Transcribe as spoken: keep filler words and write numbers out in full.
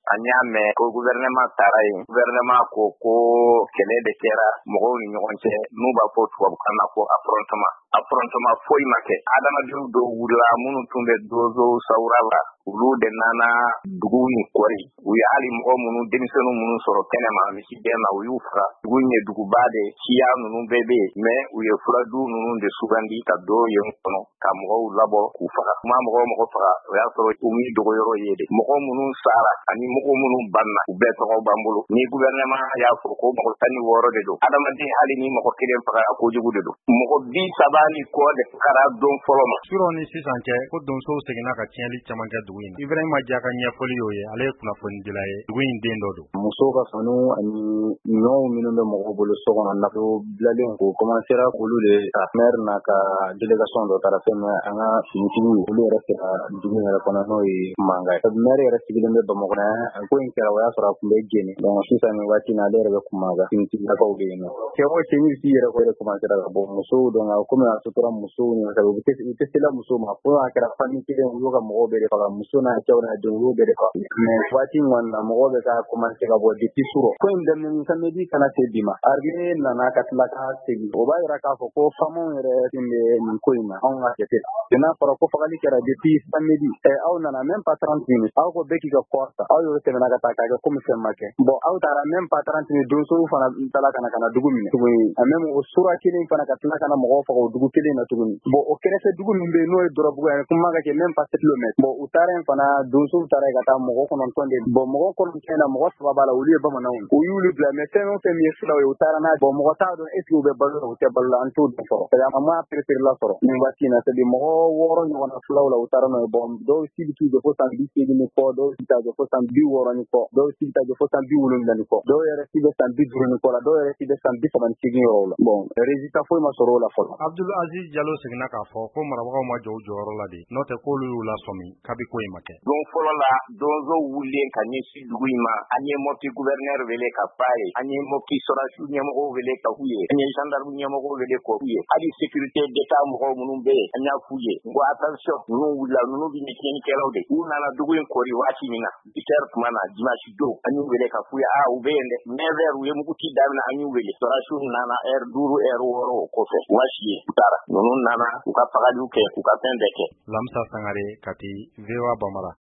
an y'a mɛn ko gouvernement taara yen gouvernement ko ko kɛlɛ de kɛra mɔgɔw ni ɲɔgɔn cɛ n'u b'a fɔ tubabukan na ko affrontement affrontement foyi ma kɛ adamadenw dɔw wulila minnu tun bɛ dozo sawura la olu de nana dugu ni kɔri u ye hali mɔgɔ minnu denmisɛnninw minnu sɔrɔ kɛnɛma misi bɛɛ ma u y'u faga dugu in ye duguba de siya ninnu bɛɛ bɛ yen mais u ye fuladu ninnu de sugandi ka don yen kɔnɔ ka mɔgɔw labɔ k'u faga kuma mɔgɔ mɔgɔ faga o y'a sɔrɔ u mi dogoyɔrɔ ye de mɔgɔ minnu sara ani mɔgɔ minnu banna u bɛɛ tɔgɔ b'an bolo ni gouvernement y'a fɔ ko mɔgɔ tan ni wɔɔrɔ de don adamaden hali ni mɔgɔ kelen faga kojugu de don mɔgɔ bi saba ni kɔ de kara don fɔlɔ ma surɔ ni sisan cɛ ko donsow seginna ka tiɲɛli caman kɛ dugu in na Ibrahima Dia ka ɲɛfɔli y'o ye ale ye kunnafoni dila ye dugu in den dɔ don musow ka sanu ani ɲɔw minnu bɛ mɔgɔw bolo so kɔnɔ nafolo bilalen ko commencera k'olu de ta maire n'a ka délégation dɔ taara fɛn min an ka finitigiw olu yɛrɛ sera dugu in yɛrɛ kɔnɔ n'o ye Manga ye maire yɛrɛ sigilen bɛ Bamakɔ ko in kɛra o y'a sɔrɔ a tun bɛ Jeni donc sisan nin waati in na ale yɛrɛ bɛ Kumaga finitigilakaw bɛ yen nɔ cɛ o cɛ ni si yɛrɛ ko yɛrɛ commencera ka bɔ musow donc komi a sutura musow ni ka u tɛ sela musow ma fo a kɛra famille kelen olu ka mɔgɔw bɛ de faga muso n'a cɛw n'a denw olu bɛ de faga mais waati in kɔni na mɔgɔw bɛ ka commencer ka bɔ depuis surɔ ko in daminɛ samedi kana se bi ma arrivé nana ka tila ka segin o b'a jira k'a fɔ ko faamaw yɛrɛ tun bɛ nin ko in na anw ka jate la n'a fɔra ko fagali kɛra depuis samedi ɛ aw nana même pas trente minutes aw ko bɛɛ k'i ka kɔɔri ta aw y'o tɛmɛna ka taa k'a kɛ komi fɛn ma kɛ bon aw taara même pas trente minutes donsow fana tala kana kana dugu minɛ tuguni a même o sura kelen fana ka tila kana mɔgɔw faga o dugu kelen na tuguni bon o kɛrɛfɛ dugu min bɛ yen n'o ye Dɔrɔbugu ye kuma ka kɛ même pas sept kilomètres bon u taara yen fana donsow taara yen ka taa mɔgɔ kɔnɔntɔn de bon mɔgɔ kɔnɔntɔn na mɔgɔ saba b'a la olu ye bamananw ye u y'olu bila mais fɛn o fɛn min ye filaw ye u taara n'a bon mɔgɔ t'a dɔn est ce que u bɛ balo la u tɛ balo la an t'o dɔn fɔlɔ parce que a ma perepere la sɔrɔ nin waati in na c'est à dire mɔgɔ wɔɔrɔ ɲɔgɔn na filaw la u taara n'o ye bon dɔw si bɛ t'u jɔ fo san bi seegin ni kɔ dɔw si t'a jɔ fo san bi wɔɔrɔ ni kɔ dɔw si bɛ t'a jɔ fo san bi wolonwula ni kɔ dɔw yɛrɛ si bɛ san bi duuru ni kɔ la dɔw yɛrɛ si bɛ san bi saba ni seegin yɔrɔw la bon résultat foyi ma sɔrɔ o la fɔlɔ Abdul Aziz Jalo seginna k'a fɔ ko marabagaw ma jɔ u jɔyɔrɔ la de n'o tɛ k'olu y'u lasɔmi kabi ko in ma kɛ don fɔlɔ la donso wulilen ka ɲɛsin dugu in ma an ye Mopti gouverneur wele ka f'a ye an ye Mopti sɔrɔdasiw ɲɛmɔgɔw wele ka f'u ye an ye gendarme ɲɛmɔgɔw wele ka f'u ye hali sécurité d'état mɔgɔw minnu bɛ yen an y'a f'u ye ko attention ninnu wulila ninnu bɛ nin tiɲɛnikɛlaw de u nana dugu in kɔri waati min na huit heures tuma na dimanche don an y'u wele ka f'u ye a u bɛ yen dɛ neuf heures u ye muguti daminɛ an y'u wele sɔrɔdasiw nana heure duuru heure wɔɔrɔ o kɔfɛ u ma si ye u taara ninnu nana u ka fagaliw kɛ u ka fɛn bɛɛ kɛ Lamsa Sangare Kati V O A Bambara